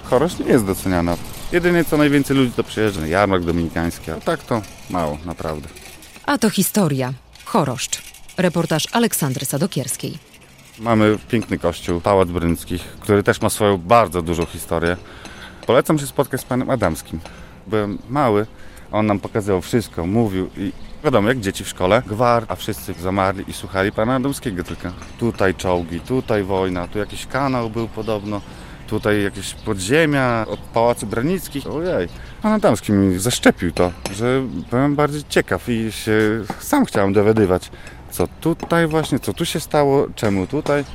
Choroszcz nie jest doceniana. Jedynie co najwięcej ludzi to przyjeżdża na jarmark dominikański, a tak to mało, naprawdę. A to historia. Choroszcz. Reportaż Aleksandry Sadokierskiej. Mamy piękny kościół, Pałac Bryńskich, który też ma swoją bardzo dużą historię. Polecam się spotkać z panem Adamskim. Byłem mały, a on nam pokazywał wszystko, mówił i wiadomo, jak dzieci w szkole, gwar, a wszyscy zamarli i słuchali pana Adamskiego tylko. Tutaj czołgi, tutaj wojna, tu jakiś kanał był podobno, tutaj jakieś podziemia od Pałacu Branickich. Ojej, pan Adamski mi zaszczepił to, że byłem bardziej ciekaw i się sam chciałem dowiadywać, co tutaj właśnie, co tu się stało, czemu tutaj.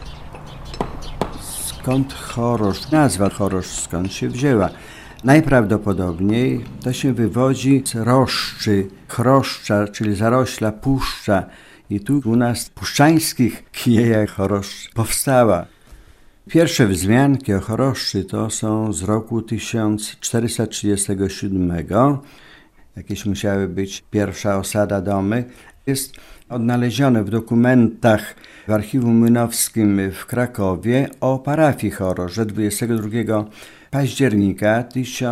Skąd Choroszcz? Nazwa Choroszcz skąd się wzięła? Najprawdopodobniej to się wywodzi z roszczy, chroszcza, czyli zarośla puszcza. I tu u nas w puszczańskich kijejach choroszcz powstała. Pierwsze wzmianki o choroszczy to są z roku 1437. Jakieś musiały być pierwsza osada domy. Jest odnalezione w dokumentach w Archiwum Młynowskim w Krakowie o parafii Choroszcz, że 22 października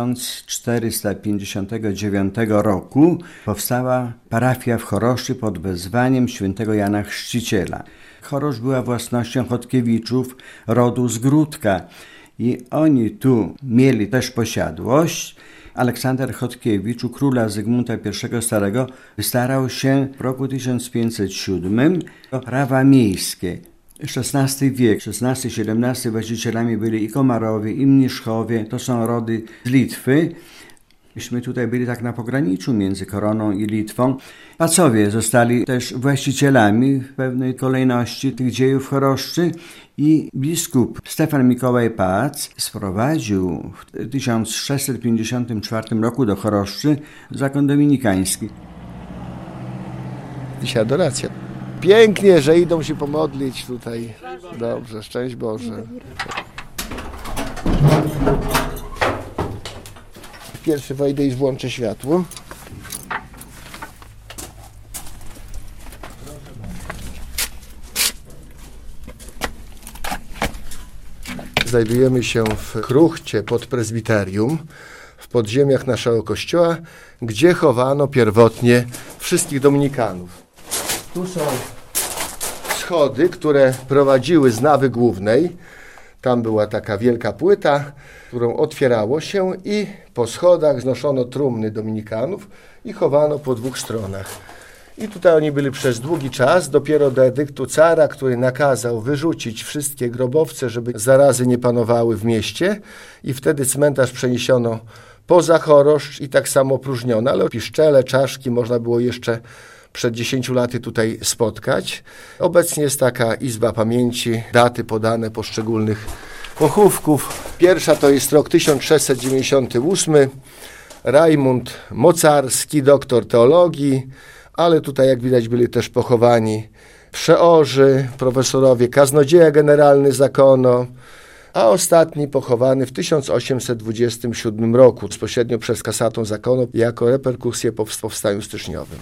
1459 roku powstała parafia w Choroszczy pod wezwaniem świętego Jana Chrzciciela. Choroszcz była własnością Chodkiewiczów rodu Zgródka i oni tu mieli też posiadłość. Aleksander Chodkiewicz u króla Zygmunta I Starego starał się w roku 1507 o prawa miejskie. XVI wiek, XVI-XVII właścicielami byli i Komarowie, i Mniszchowie, to są rody z Litwy. Myśmy tutaj byli tak na pograniczu między Koroną i Litwą. Pacowie zostali też właścicielami w pewnej kolejności tych dziejów choroszczy i biskup Stefan Mikołaj Pac sprowadził w 1654 roku do Choroszczy zakon dominikański. Dzisiaj adoracja. Pięknie, że idą się pomodlić tutaj. Dobrze, szczęść Boże. Pierwszy wejdę i włączę światło. Znajdujemy się w kruchcie pod prezbiterium, w podziemiach naszego kościoła, gdzie chowano pierwotnie wszystkich dominikanów. Tu są schody, które prowadziły z nawy głównej. Tam była taka wielka płyta, którą otwierało się i po schodach znoszono trumny dominikanów i chowano po dwóch stronach. I tutaj oni byli przez długi czas, dopiero do edyktu cara, który nakazał wyrzucić wszystkie grobowce, żeby zarazy nie panowały w mieście i wtedy cmentarz przeniesiono poza Choroszcz i tak samo opróżniono, ale piszczele, czaszki można było jeszcze przed 10 laty tutaj spotkać. Obecnie jest taka izba pamięci, daty podane poszczególnych pochówków. Pierwsza to jest rok 1698, Rajmund Mocarski, doktor teologii, ale tutaj jak widać byli też pochowani przeorzy, profesorowie, kaznodzieja generalny zakonu, a ostatni pochowany w 1827 roku, bezpośrednio przez kasatą zakonu, jako reperkusję po powstaniu styczniowym.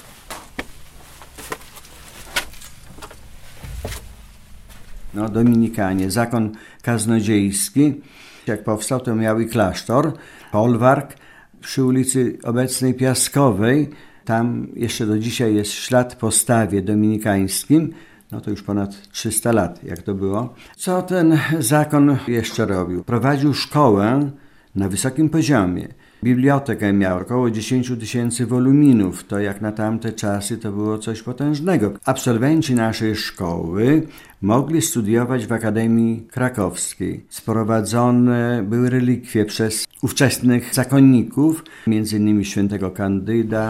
No, Dominikanie, zakon kaznodziejski, jak powstał, to miał i klasztor, folwark przy ulicy obecnej Piaskowej. Tam jeszcze do dzisiaj jest ślad po stawie dominikańskim. No to już ponad 300 lat, jak to było. Co ten zakon jeszcze robił? Prowadził szkołę na wysokim poziomie. Bibliotekę miał, około 10 000 woluminów. To jak na tamte czasy to było coś potężnego. Absolwenci naszej szkoły mogli studiować w Akademii Krakowskiej. Sprowadzone były relikwie przez ówczesnych zakonników, m.in. świętego Kandyda.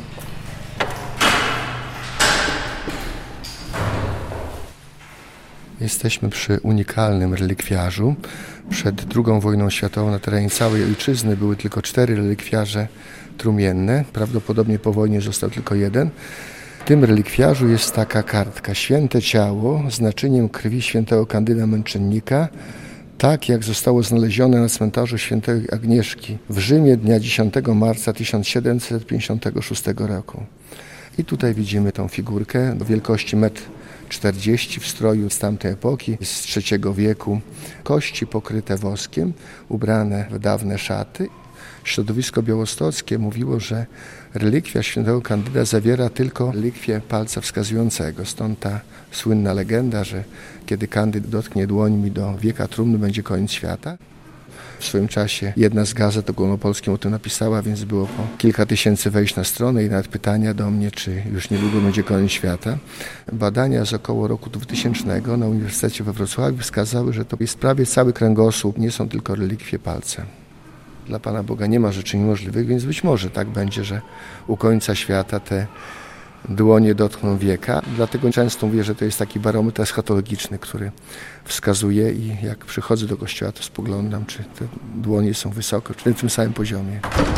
Jesteśmy przy unikalnym relikwiarzu. Przed II wojną światową na terenie całej ojczyzny były tylko 4 relikwiarze trumienne. Prawdopodobnie po wojnie został tylko jeden. W tym relikwiarzu jest taka kartka: święte ciało z naczyniem krwi świętego Kandyda Męczennika, tak jak zostało znalezione na cmentarzu świętej Agnieszki w Rzymie dnia 10 marca 1756 roku. I tutaj widzimy tą figurkę wielkości 1,40 40 w stroju z tamtej epoki, z III wieku. Kości pokryte woskiem, ubrane w dawne szaty. Środowisko białostockie mówiło, że relikwia świętego Kandyda zawiera tylko relikwię palca wskazującego. Stąd ta słynna legenda, że kiedy Kandyd dotknie dłońmi do wieka trumny, będzie koniec świata. W swoim czasie jedna z gazet ogólnopolskich o tym napisała, więc było po kilka tysięcy wejść na stronę i nawet pytania do mnie, czy już niedługo będzie koniec świata. Badania z około roku 2000 na Uniwersytecie we Wrocławiu wskazały, że to jest prawie cały kręgosłup, nie są tylko relikwie palce. Dla Pana Boga nie ma rzeczy niemożliwych, więc być może tak będzie, że u końca świata te dłonie dotkną wieka. Dlatego często mówię, że to jest taki barometr eschatologiczny, który wskazuje i jak przychodzę do kościoła, to spoglądam, czy te dłonie są wysoko, czy na tym samym poziomie.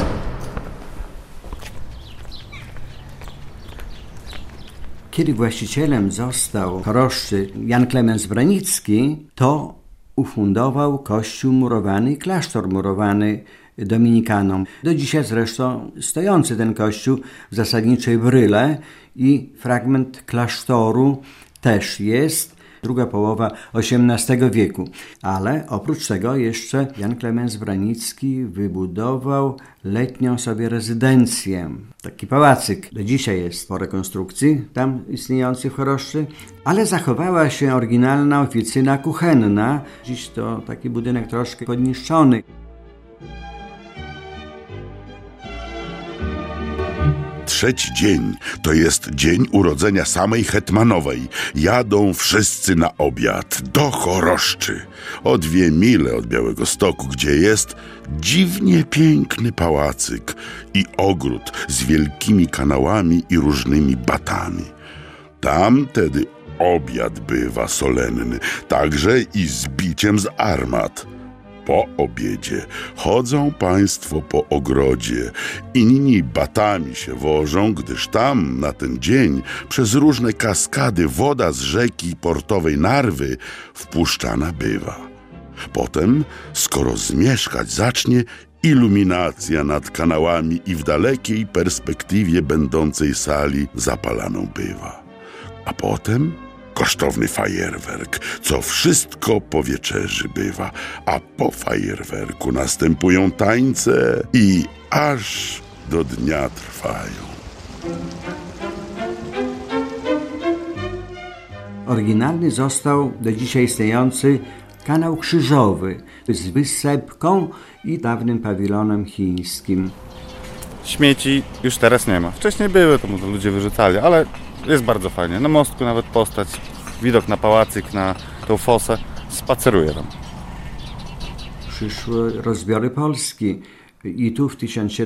Kiedy właścicielem został choroszczy Jan Klemens Branicki, to ufundował kościół murowany i klasztor murowany dominikanom. Do dzisiaj zresztą stojący ten kościół w zasadniczej bryle i fragment klasztoru też jest, druga połowa XVIII wieku. Ale oprócz tego jeszcze Jan Klemens Branicki wybudował letnią sobie rezydencję. Taki pałacyk do dzisiaj jest po rekonstrukcji tam istniejący w Choroszczy, ale zachowała się oryginalna oficyna kuchenna. Dziś to taki budynek troszkę podniszczony. Trzeci dzień to jest dzień urodzenia samej hetmanowej. Jadą wszyscy na obiad do Choroszczy, o 2 mile od Białegostoku, gdzie jest dziwnie piękny pałacyk i ogród z wielkimi kanałami i różnymi batami. Tam tedy obiad bywa solenny, także i z biciem z armat. Po obiedzie chodzą państwo po ogrodzie, inni batami się wożą, gdyż tam na ten dzień przez różne kaskady woda z rzeki portowej Narwy wpuszczana bywa. Potem, skoro zmierzchać zacznie, iluminacja nad kanałami i w dalekiej perspektywie będącej sali zapalaną bywa. A potem kosztowny fajerwerk, co wszystko po wieczerzy bywa, a po fajerwerku następują tańce i aż do dnia trwają. Oryginalny został do dzisiaj istniejący kanał krzyżowy z wysepką i dawnym pawilonem chińskim. Śmieci już teraz nie ma. Wcześniej były, to może ludzie wyrzucali, ale jest bardzo fajnie. Na mostku nawet postać, widok na pałacyk, na tą fosę. Spaceruję tam. Przyszły rozbiory Polski i tu w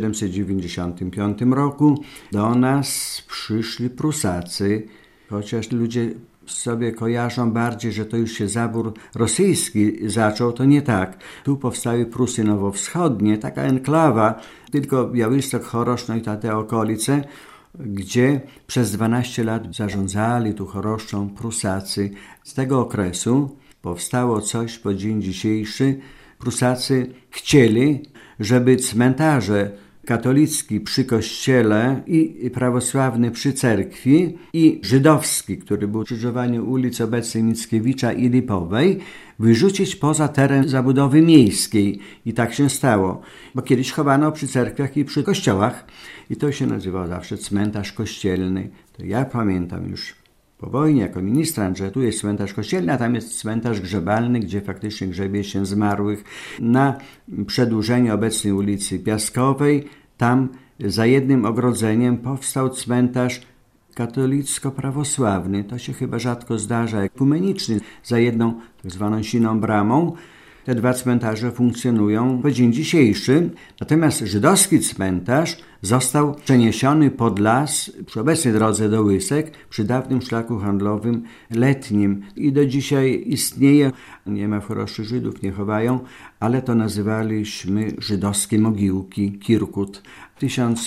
1795 roku do nas przyszli Prusacy, chociaż ludzie sobie kojarzą bardziej, że to już się zabór rosyjski zaczął, to nie tak. Tu powstały Prusy Nowowschodnie, taka enklawa, tylko Białystok, Choroszcz, no i te okolice, gdzie przez 12 lat zarządzali tu Choroszczą Prusacy. Z tego okresu powstało coś po dzień dzisiejszy. Prusacy chcieli, żeby cmentarze katolicki przy kościele i prawosławny przy cerkwi i żydowski, który był przy skrzyżowaniu ulic obecnej Mickiewicza i Lipowej, wyrzucić poza teren zabudowy miejskiej. I tak się stało, bo kiedyś chowano przy cerkwiach i przy kościołach i to się nazywało zawsze cmentarz kościelny. To ja pamiętam już po wojnie jako ministrant, że tu jest cmentarz kościelny, a tam jest cmentarz grzebalny, gdzie faktycznie grzebie się zmarłych. Na przedłużeniu obecnej ulicy Piaskowej, tam za jednym ogrodzeniem powstał cmentarz katolicko-prawosławny. To się chyba rzadko zdarza, ekumeniczny, za jedną tak zwaną siną bramą. Te 2 cmentarze funkcjonują po dzień dzisiejszy. Natomiast żydowski cmentarz został przeniesiony pod las przy obecnej drodze do Łysek, przy dawnym szlaku handlowym letnim. I do dzisiaj istnieje. Nie ma w Choroszczy Żydów, nie chowają, ale to nazywaliśmy żydowskie mogiłki, kirkut. W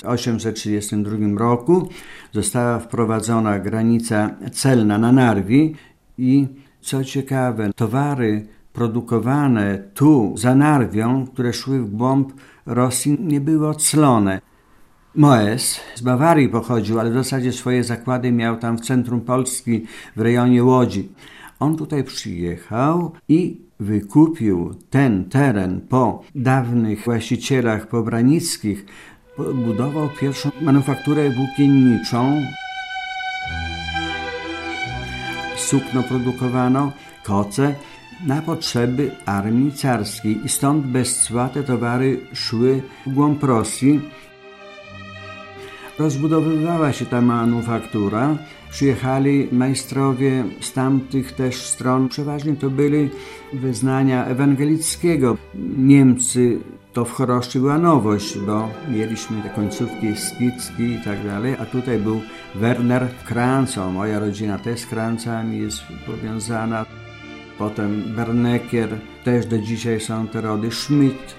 1832 roku została wprowadzona granica celna na Narwi i co ciekawe, towary produkowane tu za Narwią, które szły w głąb Rosji, nie były oclone. Moes z Bawarii pochodził, ale w zasadzie swoje zakłady miał tam w centrum Polski, w rejonie Łodzi. On tutaj przyjechał i wykupił ten teren po dawnych właścicielach pobranickich. Budował pierwszą manufakturę włókienniczą. Sukno produkowano, koce na potrzeby armii carskiej i stąd bez cła te towary szły w głąb Rosji. Rozbudowywała się ta manufaktura. Przyjechali majstrowie z tamtych też stron. Przeważnie to byli wyznania ewangelickiego. Niemcy to w Choroszczy była nowość, bo mieliśmy te końcówki skicki i tak dalej, a tutaj był Werner Kranz. Moja rodzina też z Kranzami jest powiązana. Potem Bernekier, też do dzisiaj są te rody, Schmidt.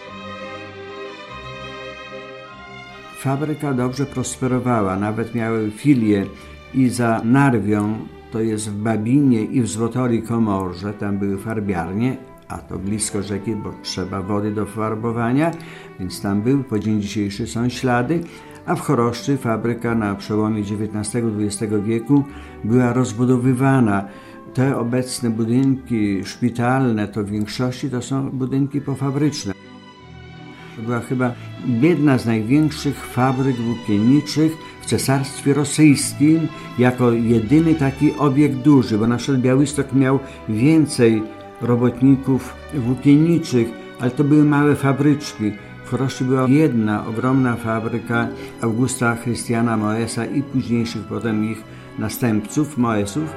Fabryka dobrze prosperowała, nawet miały filię i za Narwią, to jest w Babinie i w Złotorii Komorze, tam były farbiarnie, a to blisko rzeki, bo trzeba wody do farbowania, więc tam był, po dzień dzisiejszy są ślady, a w Choroszczy fabryka na przełomie XIX-XX wieku była rozbudowywana. Te obecne budynki szpitalne to w większości to są budynki pofabryczne. To była chyba jedna z największych fabryk włókienniczych w Cesarstwie Rosyjskim jako jedyny taki obiekt duży, bo na przykład Białystok miał więcej robotników włókienniczych, ale to były małe fabryczki. W Choroszczy była jedna ogromna fabryka Augusta Chrystiana Moesa i późniejszych potem ich następców, Moesów.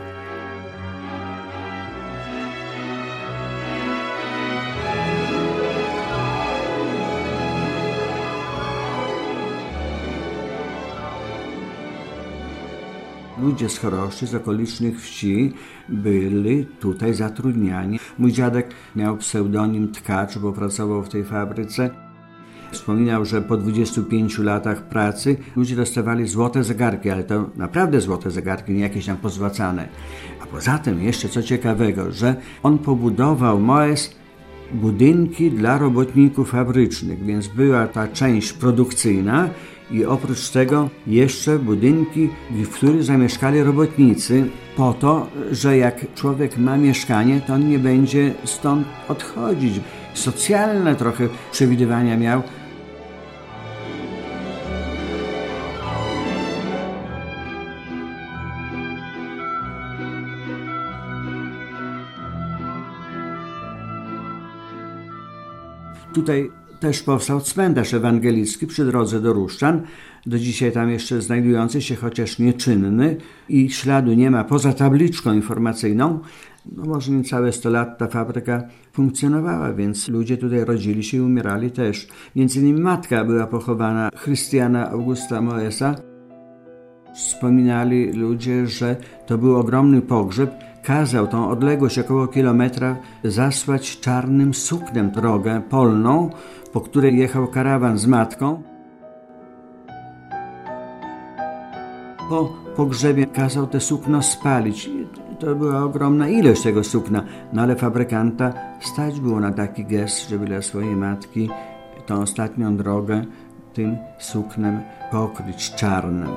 Ludzie z Choroszczy, z okolicznych wsi byli tutaj zatrudniani. Mój dziadek miał pseudonim Tkacz, bo pracował w tej fabryce. Wspominał, że po 25 latach pracy ludzie dostawali złote zegarki, ale to naprawdę złote zegarki, nie jakieś tam pozłacane. A poza tym jeszcze co ciekawego, że on pobudował Moes budynki dla robotników fabrycznych, więc była ta część produkcyjna i oprócz tego jeszcze budynki, w których zamieszkali robotnicy, po to, że jak człowiek ma mieszkanie, to on nie będzie stąd odchodzić. Socjalne trochę przewidywania miał. Tutaj też powstał cmentarz ewangelicki przy drodze do Ruszczan, do dzisiaj tam jeszcze znajdujący się, chociaż nieczynny i śladu nie ma poza tabliczką informacyjną. No może niecałe 100 lat ta fabryka funkcjonowała, więc ludzie tutaj rodzili się i umierali też. Między innymi matka była pochowana Chrystiana Augusta Moesa. Wspominali ludzie, że to był ogromny pogrzeb. Kazał tą odległość około kilometra zasłać czarnym suknem drogę polną, po której jechał karawan z matką. Po pogrzebie kazał te sukno spalić. To była ogromna ilość tego sukna, no ale fabrykanta stać było na taki gest, żeby dla swojej matki tą ostatnią drogę tym suknem pokryć czarnym.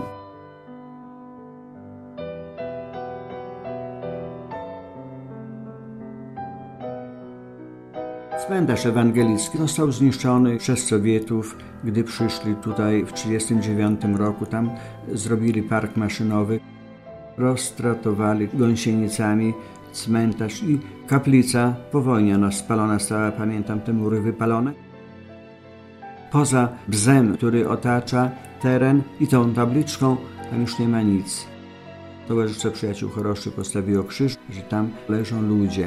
Cmentarz ewangelicki został zniszczony przez Sowietów, gdy przyszli tutaj w 1939 roku. Tam zrobili park maszynowy, roztratowali gąsienicami cmentarz i kaplica po wojnie. Ona spalona stała, pamiętam te mury wypalone. Poza bzem, który otacza teren i tą tabliczką, tam już nie ma nic. Towarzystwo Przyjaciół Choroszczy postawiło krzyż, że tam leżą ludzie.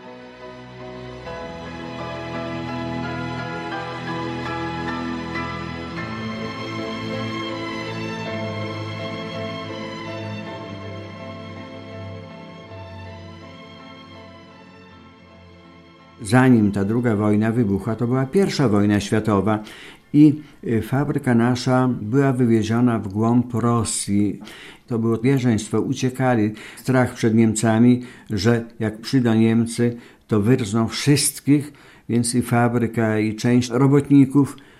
Zanim ta druga wojna wybuchła, to była pierwsza wojna światowa i fabryka nasza była wywieziona w głąb Rosji. To było bieżeństwo, uciekali, strach przed Niemcami, że jak przyjdą Niemcy, to wyrżną wszystkich, więc i fabryka, i część robotników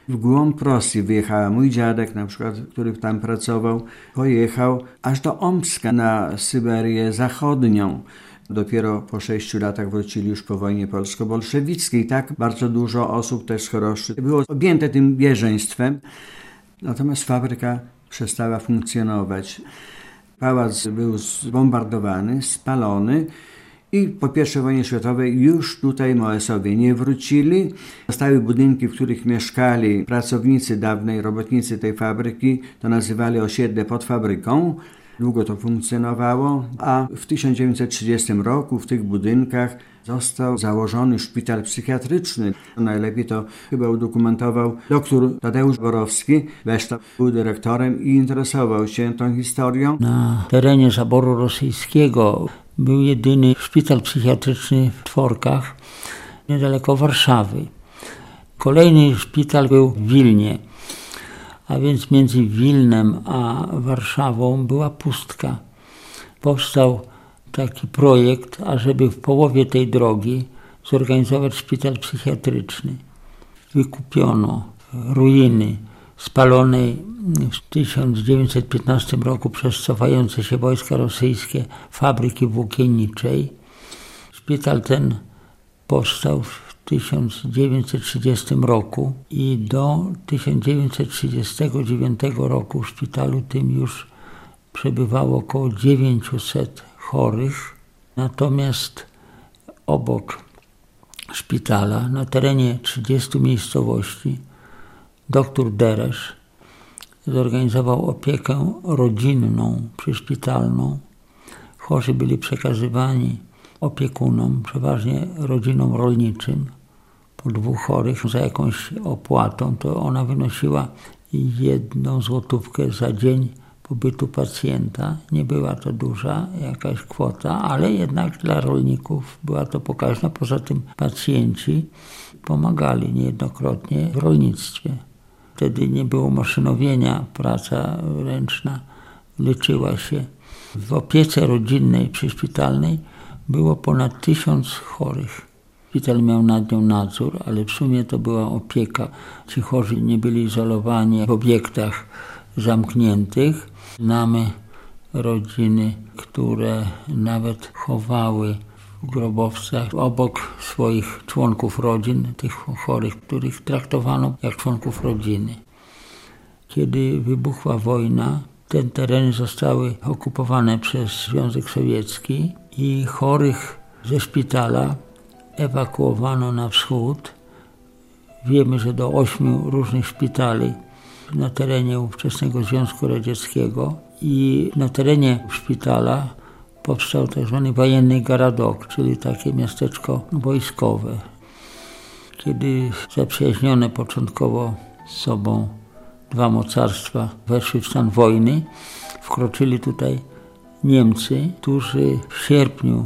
W głąb Rosji wyjechała. Mój dziadek na przykład, który tam pracował, pojechał aż do Omska na Syberię Zachodnią. Dopiero po 6 latach wrócili już po wojnie polsko-bolszewickiej. Tak bardzo dużo osób też z Choroszczy było objęte tym bieżeństwem. Natomiast fabryka przestała funkcjonować. Pałac był zbombardowany, spalony i po I wojnie światowej już tutaj Moesowie nie wrócili. Zostały budynki, w których mieszkali pracownicy dawnej, robotnicy tej fabryki. To nazywali osiedle pod fabryką. Długo to funkcjonowało, a w 1930 roku w tych budynkach został założony szpital psychiatryczny. Najlepiej to chyba udokumentował dr Tadeusz Borowski. Beszta był dyrektorem i interesował się tą historią. Na terenie zaboru rosyjskiego był jedyny szpital psychiatryczny w Tworkach, niedaleko Warszawy. Kolejny szpital był w Wilnie, a więc między Wilnem a Warszawą była pustka. Powstał taki projekt, ażeby w połowie tej drogi zorganizować szpital psychiatryczny. Wykupiono ruiny spalonej w 1915 roku przez cofające się wojska rosyjskie fabryki włókienniczej. Szpital ten powstał w 1930 roku i do 1939 roku w szpitalu tym już przebywało około 900 chorych. Natomiast obok szpitala, na terenie 30 miejscowości, dr Deresz zorganizował opiekę rodzinną, przyszpitalną. Chorzy byli przekazywani opiekunom, przeważnie rodzinom rolniczym, po 2 chorych za jakąś opłatą. To ona wynosiła 1 złotówkę za dzień pobytu pacjenta. Nie była to duża jakaś kwota, ale jednak dla rolników była to pokaźna. Poza tym pacjenci pomagali niejednokrotnie w rolnictwie. Wtedy nie było maszynowienia, praca ręczna liczyła się. W opiece rodzinnej przyszpitalnej było ponad 1000 chorych. Szpital miał nad nią nadzór, ale w sumie to była opieka. Ci chorzy nie byli izolowani w obiektach zamkniętych. Znamy rodziny, które nawet chowały w grobowcach obok swoich członków rodzin, tych chorych, których traktowano jak członków rodziny. Kiedy wybuchła wojna, te tereny zostały okupowane przez Związek Sowiecki i chorych ze szpitala ewakuowano na wschód. Wiemy, że do 8 różnych szpitali na terenie ówczesnego Związku Radzieckiego i na terenie szpitala powstał tzw. wojenny Garadok, czyli takie miasteczko wojskowe. Kiedy zaprzyjaźnione początkowo z sobą 2 mocarstwa weszły w stan wojny, wkroczyli tutaj Niemcy, którzy w sierpniu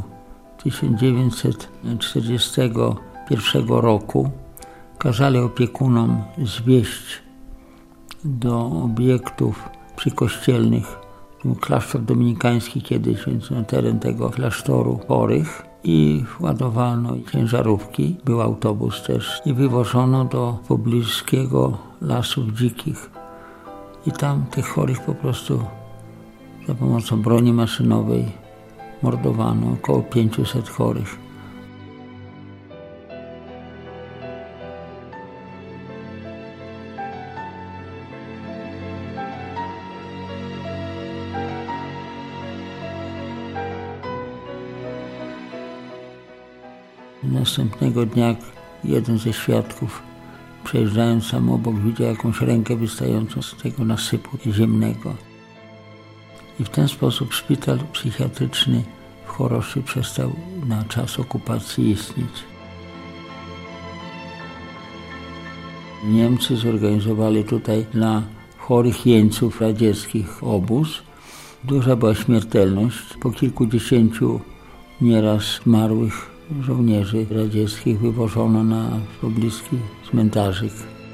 1941 roku kazali opiekunom zwieść do obiektów przykościelnych, klasztor dominikański kiedyś, więc na teren tego klasztoru chorych, i ładowano ciężarówki, był autobus też, i wywożono do pobliskiego lasów dzikich. I tam tych chorych po prostu za pomocą broni maszynowej mordowano, około 500 chorych. Następnego dnia jeden ze świadków, przejeżdżając sam obok, widział jakąś rękę wystającą z tego nasypu ziemnego. I w ten sposób szpital psychiatryczny w Choroszczy przestał na czas okupacji istnieć. Niemcy zorganizowali tutaj dla chorych jeńców radzieckich obóz. Duża była śmiertelność. Po kilkudziesięciu nieraz zmarłych żołnierzy radzieckich wywożono na pobliski cmentarzyk.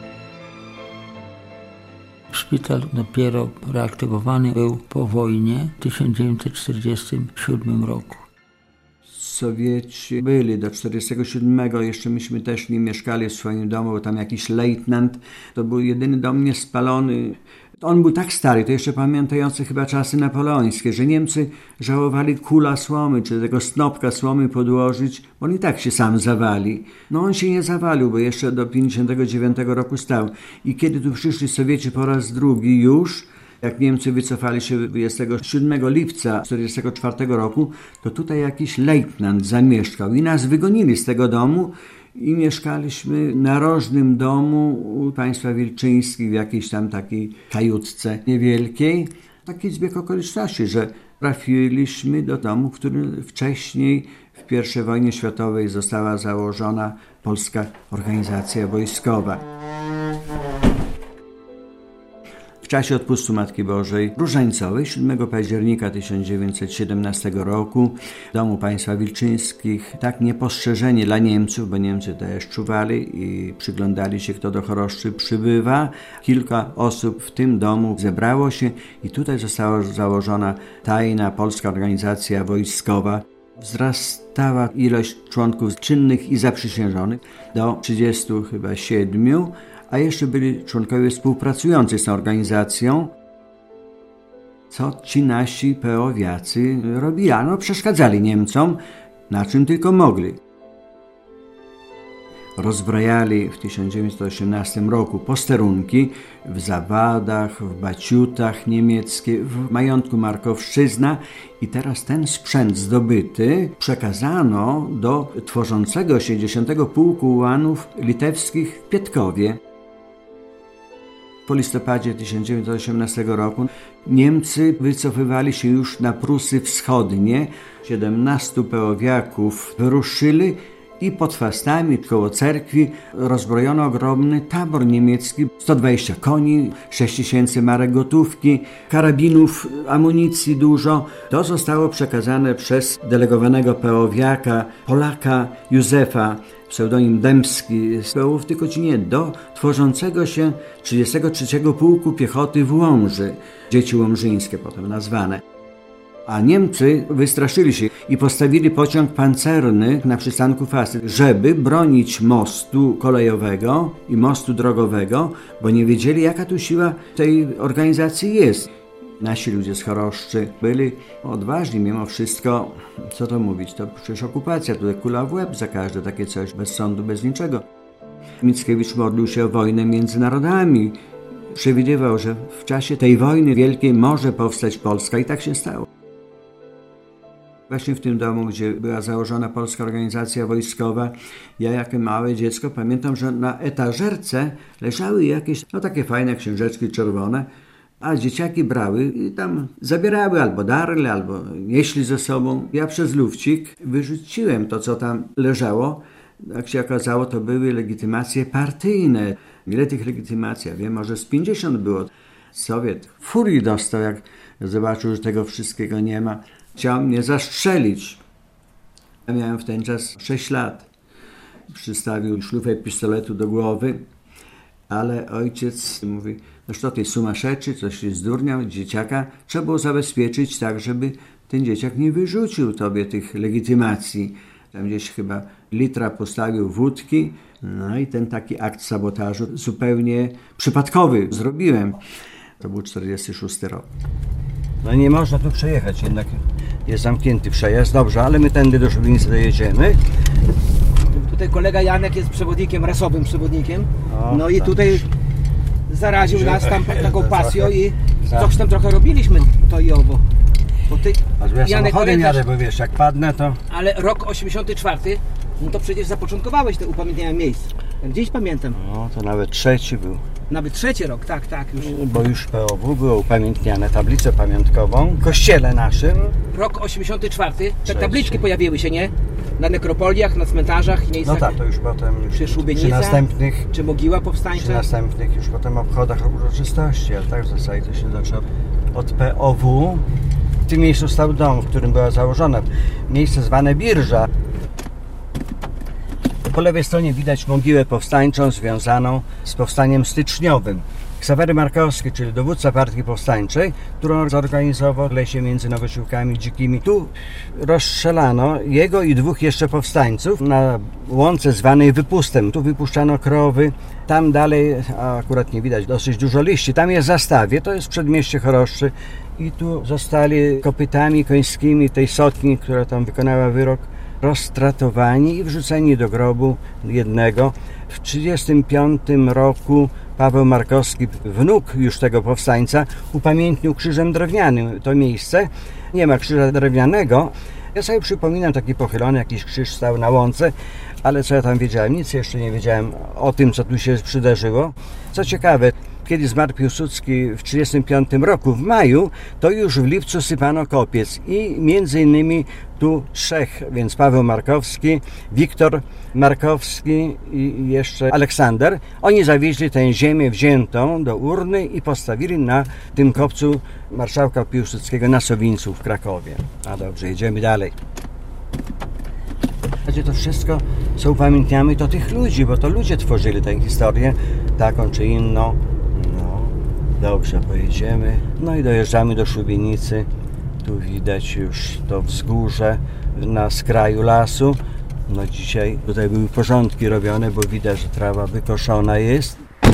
Szpital dopiero reaktywowany był po wojnie w 1947 roku. Sowieci byli do 47. Jeszcze myśmy też nie mieszkali w swoim domu, bo tam jakiś lejtnant. To był jedyny dom niespalony. On był tak stary, to jeszcze pamiętający chyba czasy napoleońskie, że Niemcy żałowali kula słomy, czy tego snopka słomy podłożyć, bo on i tak się sam zawali. No on się nie zawalił, bo jeszcze do 59 roku stał. I kiedy tu przyszli Sowieci po raz drugi już, jak Niemcy wycofali się 27 lipca 1944 roku, to tutaj jakiś lejtnant zamieszkał i nas wygonili z tego domu i mieszkaliśmy w narożnym domu u państwa Wilczyńskich w jakiejś tam takiej kajutce niewielkiej. Taki zbieg okoliczności, że trafiliśmy do domu, w którym wcześniej w I wojnie światowej została założona Polska Organizacja Wojskowa. W czasie odpustu Matki Bożej Różańcowej 7 października 1917 roku w domu państwa Wilczyńskich, tak niepostrzeżenie dla Niemców, bo Niemcy też czuwali i przyglądali się, kto do Choroszczy przybywa. Kilka osób w tym domu zebrało się i tutaj została założona tajna Polska Organizacja Wojskowa. Wzrastała ilość członków czynnych i zaprzysiężonych do 37, a jeszcze byli członkowie współpracujący z tą organizacją. Co ci nasi PO-wiacy robili? No, przeszkadzali Niemcom, na czym tylko mogli. Rozbrajali w 1918 roku posterunki w Zawadach, w Baciutach niemieckie, w majątku Markowszczyzna i teraz ten sprzęt zdobyty przekazano do tworzącego się 10 Pułku Ułanów Litewskich w Pietkowie. Po listopadzie 1918 roku Niemcy wycofywali się już na Prusy Wschodnie. 17 pełowiaków wyruszyli i pod Fastami, koło cerkwi, rozbrojono ogromny tabor niemiecki. 120 koni, 6000 marek gotówki, karabinów, amunicji dużo. To zostało przekazane przez delegowanego pełowiaka, Polaka Józefa, pseudonim Dębski z Pełów w Tykocinie, do tworzącego się 33 Pułku Piechoty w Łomży, Dzieci Łomżyńskie potem nazwane. A Niemcy wystraszyli się i postawili pociąg pancerny na przystanku Fasy, żeby bronić mostu kolejowego i mostu drogowego, bo nie wiedzieli, jaka tu siła tej organizacji jest. Nasi ludzie z Choroszczy byli odważni mimo wszystko. Co to mówić, to przecież okupacja, tutaj kula w łeb za każde takie coś, bez sądu, bez niczego. Mickiewicz modlił się o wojnę między narodami. Przewidywał, że w czasie tej wojny wielkiej może powstać Polska i tak się stało. Właśnie w tym domu, gdzie była założona Polska Organizacja Wojskowa, ja jako małe dziecko pamiętam, że na etażerce leżały jakieś takie fajne książeczki czerwone, a dzieciaki brały i tam zabierały albo darli, albo nieśli ze sobą. Ja przez lufcik wyrzuciłem to, co tam leżało. Jak się okazało, to były legitymacje partyjne. Ile tych legitymacji? Ja wiem, może z 50 było. Sowiet furii dostał, jak zobaczył, że tego wszystkiego nie ma. Chciał mnie zastrzelić. Ja miałem w ten czas 6 lat. Przystawił szlufę pistoletu do głowy, ale ojciec mówi, no co ty sumaszeczy, coś się zdurniał, dzieciaka. Trzeba było zabezpieczyć tak, żeby ten dzieciak nie wyrzucił tobie tych legitymacji. Tam gdzieś chyba litra postawił wódki. No i ten taki akt sabotażu zupełnie przypadkowy zrobiłem. To był 46 rok. No nie można tu przejechać, jednak jest zamknięty przejazd. Dobrze, ale my tędy do Szubienicy dojedziemy. Tutaj kolega Janek jest przewodnikiem, rasowym przewodnikiem. No i tutaj zaraził nas tam taką pasją i coś tam trochę robiliśmy to i owo. Bo ty, ja samochodem jadę, bo wiesz, jak padnę to... Ale rok 84, no to przecież zapoczątkowałeś te upamiętniania miejsc. Gdzieś pamiętam. No to nawet trzeci był. Nawet trzeci rok, tak, już. Bo już POW było upamiętniane tablicę pamiątkową w kościele naszym. Rok 84, te tabliczki pojawiły się, nie? Na nekropoliach, na cmentarzach i miejscach. No tak, to już potem przy Szubienica, przy następnych, czy mogiła powstańcza. Przy następnych już potem obchodach uroczystości, ale tak w zasadzie to się zaczęło od POW. W tym miejscu stał dom, w którym była założona. Miejsce zwane Birża. Po lewej stronie widać mogiłę powstańczą związaną z powstaniem styczniowym. Ksawery Markowski, czyli dowódca partii powstańczej, którą zorganizował w lesie między Nowosiłkami i Dzikimi. Tu rozstrzelano jego i 2 jeszcze powstańców na łące zwanej Wypustem. Tu wypuszczano krowy, tam dalej, akurat nie widać, dosyć dużo liści. Tam jest Zastawie, to jest przedmieście Choroszczy i tu zostali kopytami końskimi tej sotni, która tam wykonała wyrok, roztratowani i wrzuceni do grobu jednego. W 1935 roku Paweł Markowski, wnuk już tego powstańca, upamiętnił krzyżem drewnianym to miejsce. Nie ma krzyża drewnianego. Ja sobie przypominam, taki pochylony jakiś krzyż stał na łące, ale co ja tam wiedziałem? Nic jeszcze nie wiedziałem o tym, co tu się przydarzyło. Co ciekawe, kiedy zmarł Piłsudski w 1935 roku, w maju, to już w lipcu sypano kopiec i między innymi tu 3, więc Paweł Markowski, Wiktor Markowski i jeszcze Aleksander. Oni zawieźli tę ziemię wziętą do urny i postawili na tym kopcu marszałka Piłsudskiego na Sowińcu w Krakowie. A dobrze, jedziemy dalej. To wszystko, co upamiętniamy, to tych ludzi, bo to ludzie tworzyli tę historię, taką czy inną. No, dobrze, pojedziemy. No i dojeżdżamy do Szubienicy. Tu widać już to wzgórze na skraju lasu. No dzisiaj tutaj były porządki robione, bo widać, że trawa wykoszona jest.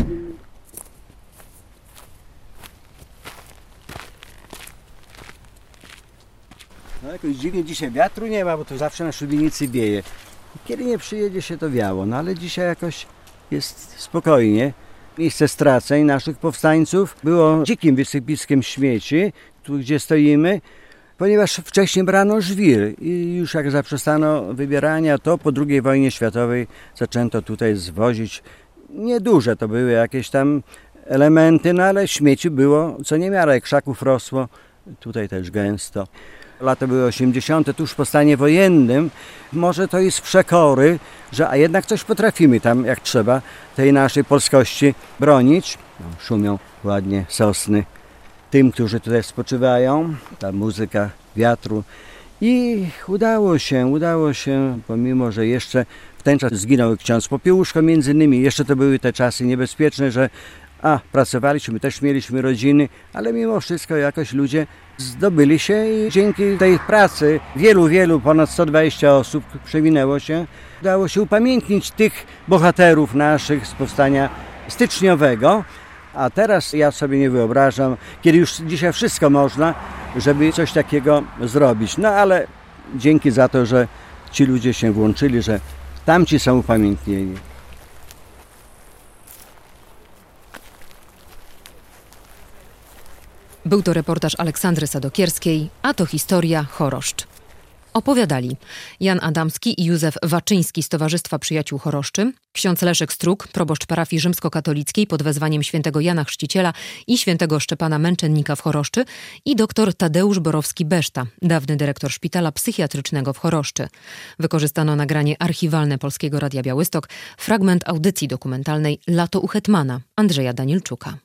No jakoś dziwnie dzisiaj wiatru nie ma, bo to zawsze na Szubienicy wieje. Kiedy nie przyjedzie się, to wiało, no ale dzisiaj jakoś jest spokojnie. Miejsce straceń naszych powstańców było dzikim wysypiskiem śmieci, tu gdzie stoimy, ponieważ wcześniej brano żwir i już jak zaprzestano wybierania, to po II wojnie światowej zaczęto tutaj zwozić. Nieduże to były jakieś tam elementy, no ale śmieci było co niemiara, krzaków rosło, tutaj też gęsto. Lata były 80., tuż po stanie wojennym. Może to jest przekory, że a jednak coś potrafimy tam, jak trzeba, tej naszej polskości bronić. No, szumią ładnie sosny tym, którzy tutaj spoczywają. Ta muzyka wiatru. I udało się, pomimo, że jeszcze w ten czas zginął ksiądz Popiełuszko między innymi. Jeszcze to były te czasy niebezpieczne, że pracowaliśmy, też mieliśmy rodziny, ale mimo wszystko jakoś ludzie zdobyli się i dzięki tej pracy wielu, ponad 120 osób przewinęło się. Udało się upamiętnić tych bohaterów naszych z powstania styczniowego, a teraz ja sobie nie wyobrażam, kiedy już dzisiaj wszystko można, żeby coś takiego zrobić. No ale dzięki za to, że ci ludzie się włączyli, że tamci są upamiętnieni. Był to reportaż Aleksandry Sadokierskiej, a to historia Choroszcz. Opowiadali Jan Adamski i Józef Waczyński z Towarzystwa Przyjaciół Choroszczy, ksiądz Leszek Struk, proboszcz parafii rzymskokatolickiej pod wezwaniem świętego Jana Chrzciciela i świętego Szczepana Męczennika w Choroszczy i dr Tadeusz Borowski-Beszta, dawny dyrektor szpitala psychiatrycznego w Choroszczy. Wykorzystano nagranie archiwalne Polskiego Radia Białystok, fragment audycji dokumentalnej Lato u hetmana Andrzeja Danielczuka.